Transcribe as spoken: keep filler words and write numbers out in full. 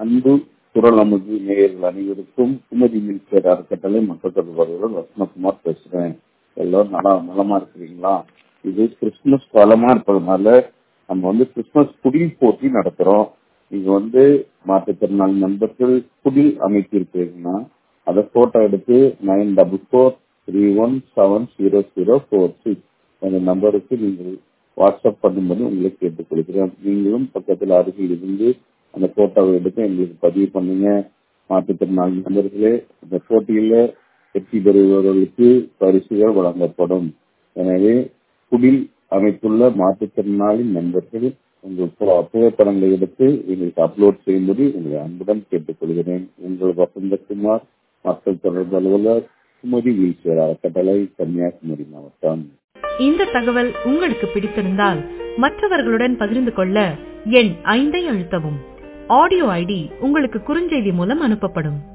அன்பு குரல் அமுது நேயர்கள் அனைவருக்கும் குமரி மில்சேர் அறக்கட்டளை மக்கள் தொடர்பாளர்கள் வசனகுமார் பேசுறேன். எல்லாரும் நல்லா நலமா இருக்கிறீங்களா? இது கிறிஸ்துமஸ் காலமா இருப்பதனால நம்ம வந்து கிறிஸ்துமஸ் குடில் போட்டி நடத்துறோம். இது வந்து மாற்றுத்திறனாளி நண்பர்கள் குடில் அமைத்திருக்கீங்கன்னா அதை போட்டோ எடுத்து nine double four three one seven zero zero four six அந்த நம்பருக்கு நீங்கள் வாட்ஸ்அப் பண்ணும்போது உங்களை கேட்டுக்கொள்கிறேன். நீங்களும் பக்கத்தில் அருகில் இருந்து அந்த போட்டோவை எடுத்து எங்களுக்கு பதிவு பண்ணுங்க. மாற்றுத்திறனாளி நண்பர்களே, இந்த போட்டியில வெற்றி பெறுபவர்களுக்கு பரிசுகள் வழங்கப்படும். எனவே குடில் அமைத்துள்ள மாற்றுத்திறனாளி நண்பர்கள் உங்கள் புகைப்படங்களை எடுத்து எங்களுக்கு அப்லோட் செய்யும்படி உங்களை அன்புடன் கேட்டுக்கொள்கிறேன். உங்கள் வசந்தகுமார், மக்கள் தொடர்பு அலுவலர், குமரி வீழ்ச்சியர் அறக்கட்டளை, கன்னியாகுமரி மாவட்டம். இந்த தகவல் உங்களுக்கு பிடித்திருந்தால் மற்றவர்களுடன் பகிர்ந்து கொள்ள எண் ஐந்தை அழுத்தவும். ஆடியோ ஐடி உங்களுக்கு குறுஞ்செய்தி மூலம் அனுப்பப்படும்.